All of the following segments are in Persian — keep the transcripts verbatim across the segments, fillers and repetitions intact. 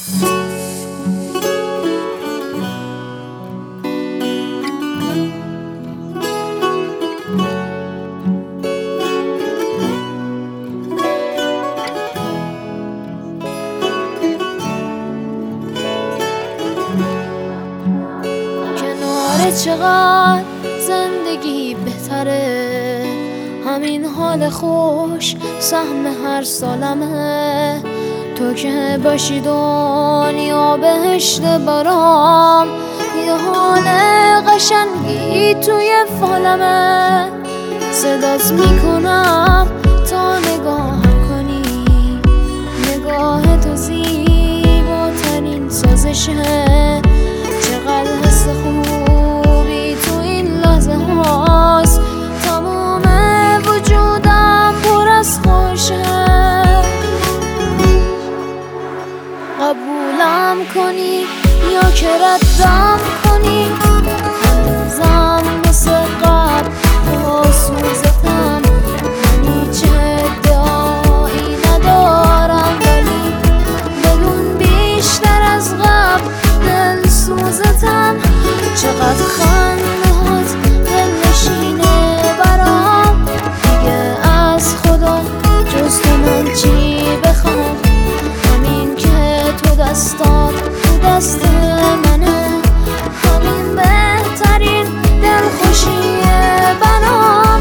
چقدر زندگی بهتره، همین حال خوش سهم هر سالمه. تو که باشی دنیا بهشت برام، یه حال قشنگی توی فالمه. صدات میکنم تا نگاه کنی، نگاه تو زیباترین سازشه. چقدر حس خوبی تو این لحظه هاست، تمام وجودم پر از خوشه. قبولم کنی یا که ردم کنی، هنوزم مثل قبل سوزتم. من هیچ ادعایی ندارم، ولی بدون بیشتر از قبل دل سوزتم. چقدر خندهات دلنشینه برام، دیگه از خدا جز تو من چی بخوام. همین که تو دستات تو دست منه، همین بهترین دلخوشیه برام.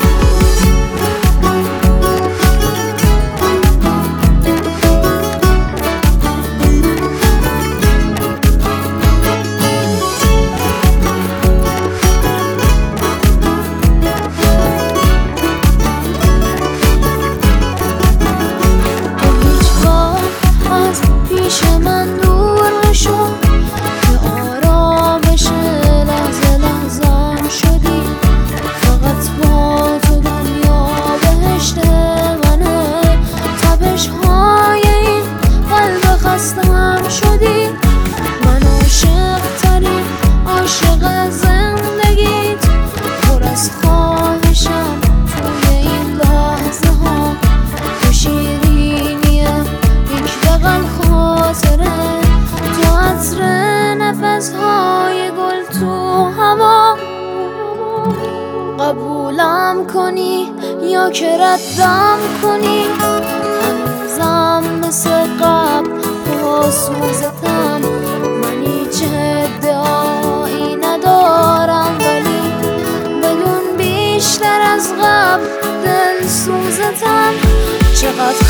قبولم کنی یا که ردم کنی، هنوزم مثل قبل سوزتم. من هیچ ادعایی ندارم، ولی بدون بیشتر از قبل دل سوزتم. چقدر